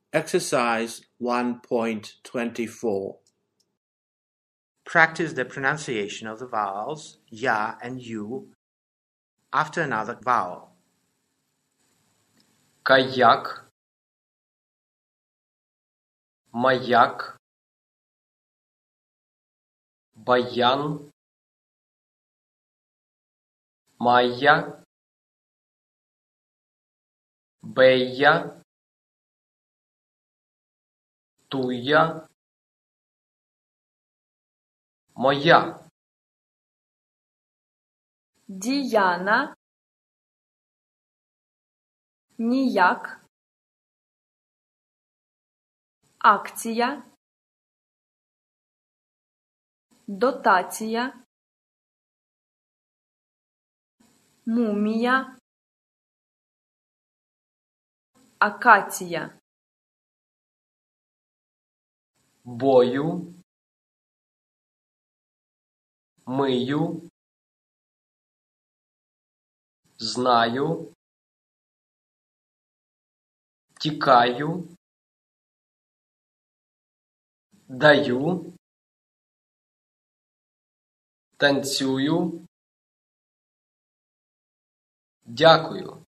Exercise 1.24. Practice the pronunciation of the vowels ya and you after another vowel. Каяк, маяк, баян, майя, бея, туя, моя. Діяна, ніяк, акція, дотація, мумія, акація. Бою, мию, знаю, тікаю, даю, танцюю, дякую.